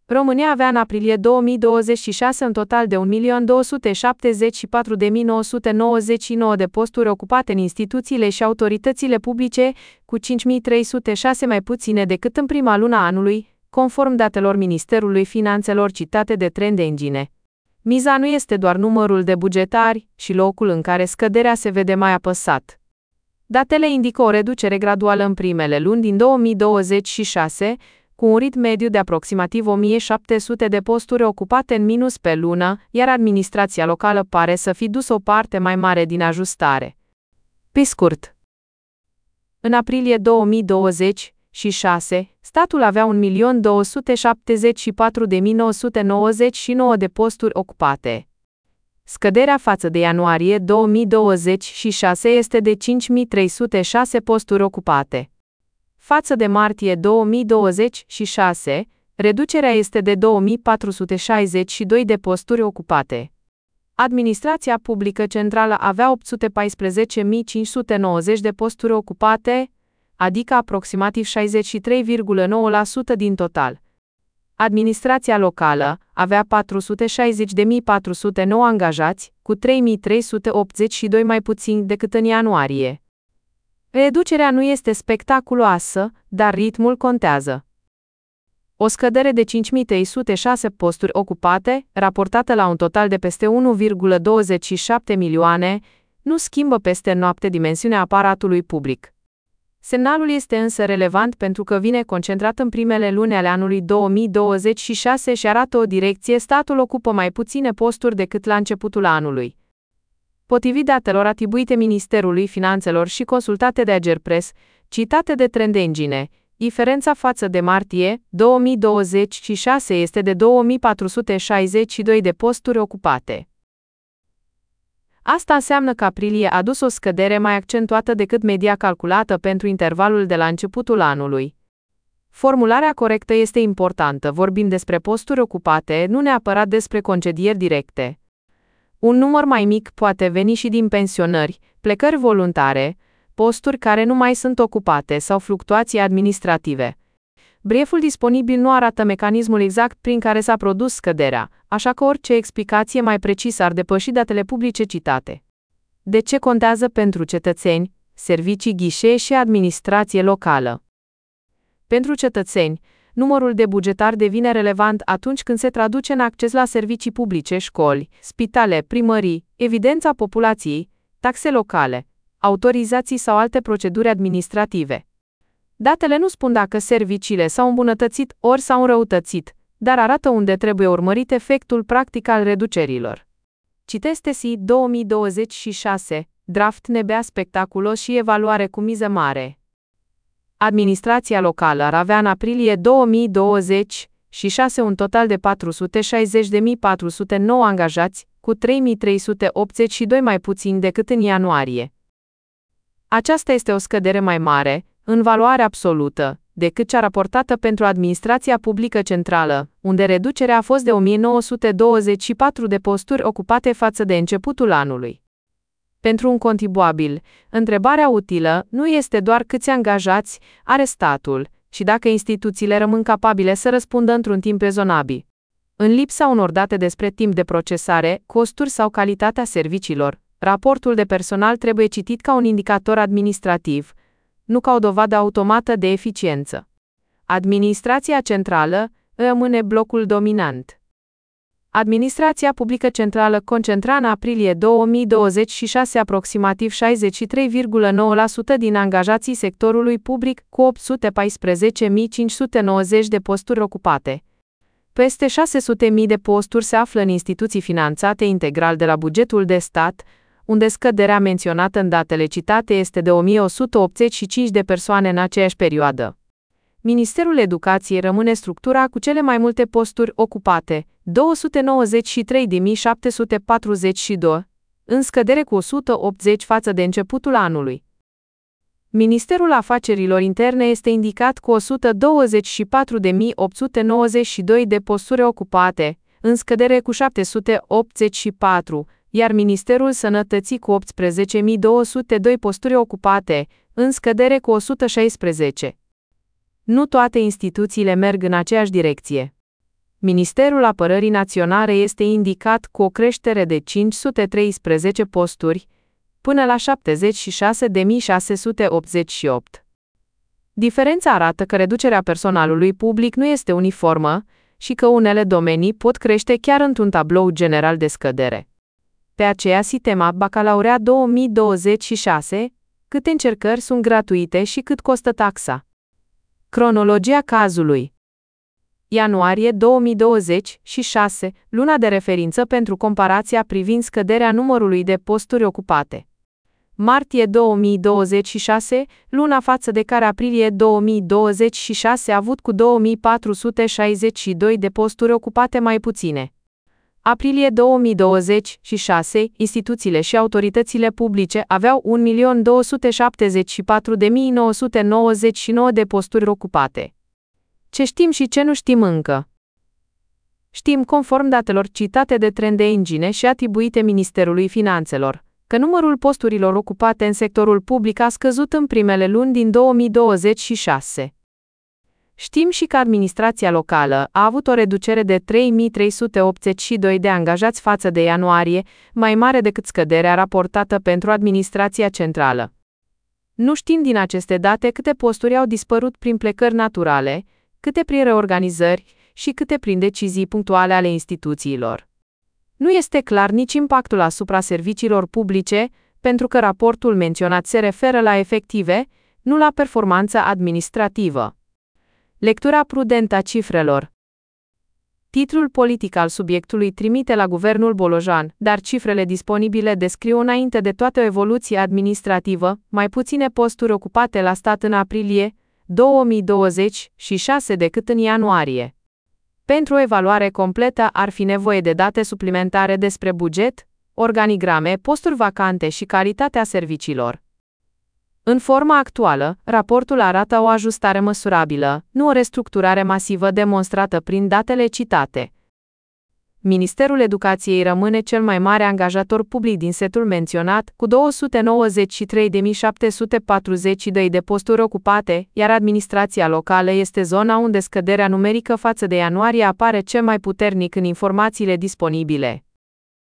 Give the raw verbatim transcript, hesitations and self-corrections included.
România avea în aprilie două mii douăzeci și șase un total de un milion două sute șaptezeci și patru de mii nouă sute nouăzeci și nouă de posturi ocupate în instituțiile și autoritățile publice, cu cinci mii trei sute șase mai puține decât în prima lună a anului, conform datelor Ministerului Finanțelor citate de Trend Engine. Miza nu este doar numărul de bugetari, ci locul în care scăderea se vede mai apăsat. Datele indică o reducere graduală în primele luni din două mii douăzeci și șase, cu un ritm mediu de aproximativ o mie șapte sute de posturi ocupate în minus pe lună, iar administrația locală pare să fi dus o parte mai mare din ajustare. Pe scurt, în aprilie două mii douăzeci și șase, statul avea un milion două sute șaptezeci și patru de mii nouă sute nouăzeci și nouă de posturi ocupate. Scăderea față de ianuarie două mii douăzeci și șase este de cinci mii trei sute șase posturi ocupate. Față de martie două mii douăzeci și șase, reducerea este de două mii patru sute șaizeci și doi de posturi ocupate. Administrația publică centrală avea opt sute paisprezece mii cinci sute nouăzeci de posturi ocupate, adică aproximativ șaizeci și trei virgulă nouă la sută din total. Administrația locală avea patru sute șaizeci de mii patru sute nouă angajați, cu trei mii trei sute optzeci și doi mai puțini decât în ianuarie. Reducerea nu este spectaculoasă, dar ritmul contează. O scădere de cinci mii trei sute șase posturi ocupate, raportată la un total de peste unu virgulă douăzeci și șapte milioane, nu schimbă peste noapte dimensiunea aparatului public. Semnalul este însă relevant pentru că vine concentrat în primele luni ale anului două mii douăzeci și șase și arată o direcție: statul ocupă mai puține posturi decât la începutul anului. Potrivit datelor atribuite Ministerului Finanțelor și consultate de Agerpres, citate de Trend Engine, diferența față de martie două mii douăzeci și șase este de două mii patru sute șaizeci și doi de posturi ocupate. Asta înseamnă că aprilie a dus o scădere mai accentuată decât media calculată pentru intervalul de la începutul anului. Formularea corectă este importantă, vorbim despre posturi ocupate, nu neapărat despre concedieri directe. Un număr mai mic poate veni și din pensionări, plecări voluntare, posturi care nu mai sunt ocupate sau fluctuații administrative. Brieful disponibil nu arată mecanismul exact prin care s-a produs scăderea, așa că orice explicație mai precisă ar depăși datele publice citate. De ce contează pentru cetățeni, servicii ghișee și administrație locală? Pentru cetățeni, numărul de bugetari devine relevant atunci când se traduce în acces la servicii publice, școli, spitale, primării, evidența populației, taxe locale, autorizații sau alte proceduri administrative. Datele nu spun dacă serviciile s-au îmbunătățit ori s-au înrăutățit, dar arată unde trebuie urmărit efectul practic al reducerilor. Citesc T S I două mii douăzeci și șase, draft N B A spectaculos și evaluare cu miză mare. Administrația locală ar avea în aprilie două mii douăzeci și șase un total de patru sute șaizeci de mii patru sute nouă angajați, cu trei mii trei sute optzeci și doi mai puțini decât în ianuarie. Aceasta este o scădere mai mare, în valoare absolută, decât cea raportată pentru administrația publică centrală, unde reducerea a fost de o mie nouă sute douăzeci și patru de posturi ocupate față de începutul anului. Pentru un contribuabil, întrebarea utilă nu este doar câți angajați are statul, ci dacă instituțiile rămân capabile să răspundă într-un timp rezonabil. În lipsa unor date despre timp de procesare, costuri sau calitatea serviciilor, raportul de personal trebuie citit ca un indicator administrativ, nu ca o dovadă automată de eficiență. Administrația centrală rămâne blocul dominant. Administrația publică centrală concentra în aprilie două mii douăzeci și șase aproximativ șaizeci și trei virgulă nouă la sută din angajații sectorului public, cu opt sute paisprezece mii cinci sute nouăzeci de posturi ocupate. Peste șase sute mii de posturi se află în instituții finanțate integral de la bugetul de stat, unde scăderea menționată în datele citate este de o mie o sută optzeci și cinci de persoane în aceeași perioadă. Ministerul Educației rămâne structura cu cele mai multe posturi ocupate, două sute nouăzeci și trei de mii șapte sute patruzeci și doi, în scădere cu o sută optzeci față de începutul anului. Ministerul Afacerilor Interne este indicat cu o sută douăzeci și patru de mii opt sute nouăzeci și doi de posturi ocupate, în scădere cu șapte sute optzeci și patru, iar Ministerul Sănătății cu optsprezece mii două sute doi posturi ocupate, în scădere cu o sută șaisprezece. Nu toate instituțiile merg în aceeași direcție. Ministerul Apărării Naționale este indicat cu o creștere de cinci sute treisprezece posturi, până la șaptezeci și șase de mii șase sute optzeci și opt. Diferența arată că reducerea personalului public nu este uniformă și că unele domenii pot crește chiar într-un tablou general de scădere. Pe aceea sistema Bacalaureat două mii douăzeci și șase, câte încercări sunt gratuite și cât costă taxa. Cronologia cazului. Ianuarie două mii douăzeci și șase, luna de referință pentru comparația privind scăderea numărului de posturi ocupate. Martie două mii douăzeci și șase, luna față de care aprilie două mii douăzeci și șase a avut cu două mii patru sute șaizeci și doi de posturi ocupate mai puține. Aprilie două mii douăzeci și șase, instituțiile și autoritățile publice aveau un milion două sute șaptezeci și patru de mii nouă sute nouăzeci și nouă de posturi ocupate. Ce știm și ce nu știm încă? Știm, conform datelor citate de Trend Engine și atribuite Ministerului Finanțelor, că numărul posturilor ocupate în sectorul public a scăzut în primele luni din două mii douăzeci și șase. Știm și că administrația locală a avut o reducere de trei mii trei sute optzeci și doi de angajați față de ianuarie, mai mare decât scăderea raportată pentru administrația centrală. Nu știm din aceste date câte posturi au dispărut prin plecări naturale, câte prin reorganizări și câte prin decizii punctuale ale instituțiilor. Nu este clar nici impactul asupra serviciilor publice, pentru că raportul menționat se referă la efective, nu la performanța administrativă. Lectura prudentă a cifrelor. Titlul politic al subiectului trimite la guvernul Bolojan, dar cifrele disponibile descriu înainte de toate o evoluție administrativă, mai puține posturi ocupate la stat în aprilie două mii douăzeci și șase decât în ianuarie. Pentru o evaluare completă ar fi nevoie de date suplimentare despre buget, organigrame, posturi vacante și calitatea serviciilor. În forma actuală, raportul arată o ajustare măsurabilă, nu o restructurare masivă demonstrată prin datele citate. Ministerul Educației rămâne cel mai mare angajator public din setul menționat, cu două sute nouăzeci și trei de mii șapte sute patruzeci și doi de posturi ocupate, iar administrația locală este zona unde scăderea numerică față de ianuarie apare cel mai puternic în informațiile disponibile.